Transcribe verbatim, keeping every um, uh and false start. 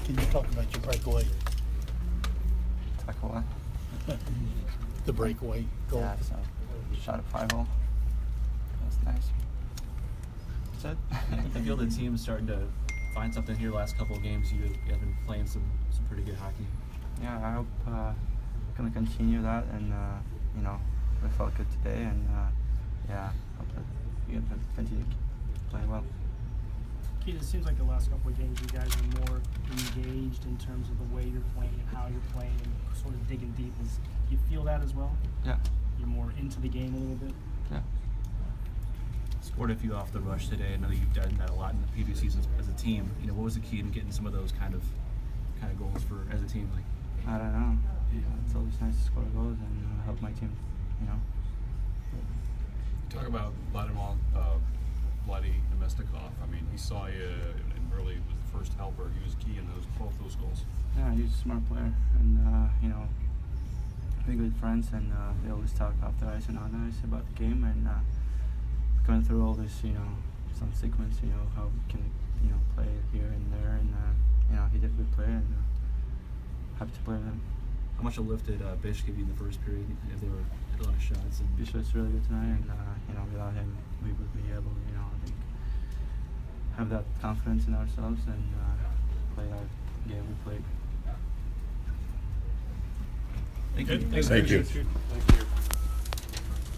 Can you talk about your breakaway? Talk what? The breakaway goal. Yeah, so shot at five hole. That's nice. That's it. I feel the team's starting to find something here. Last couple of games, you have been playing some some pretty good hockey. Yeah, I hope uh, gonna continue that, and uh, you know, we felt good today, and uh, yeah, hope that we can continue playing well. Keith, it seems like the last couple of games you guys are more engaged in terms of the way you're playing and how you're playing and sort of digging deep. Is you feel that as well? Yeah. You're more into the game a little bit? Yeah. Scored a few off the rush today. I know you've done that a lot in the previous seasons as a team. You know, what was the key in getting some of those kind of kind of goals for as a team? Like, I don't know. Yeah, it's always nice to score goals and uh, help my team. You know. Talk about Vladimir uh, Vladi Nemestikov. I mean, he saw you and really was the first helper. He was key in those both those goals. Yeah, he's a smart player, and uh, you know, we're good friends, and uh, we always talk off the ice and on the ice about the game, and uh, going through all this, you know, some sequence, you know, how we can, you know, play here and there, and uh, you know, he did a good play, and uh, happy to play with him. how much a lift did uh, Bish give you in the first period? If they were had a lot of shots. And Bish was really good tonight, and uh, you know, without him, we would be able, you know, I think, have that confidence in ourselves and uh, play that game we played. Thank you. Thank you. Thank you.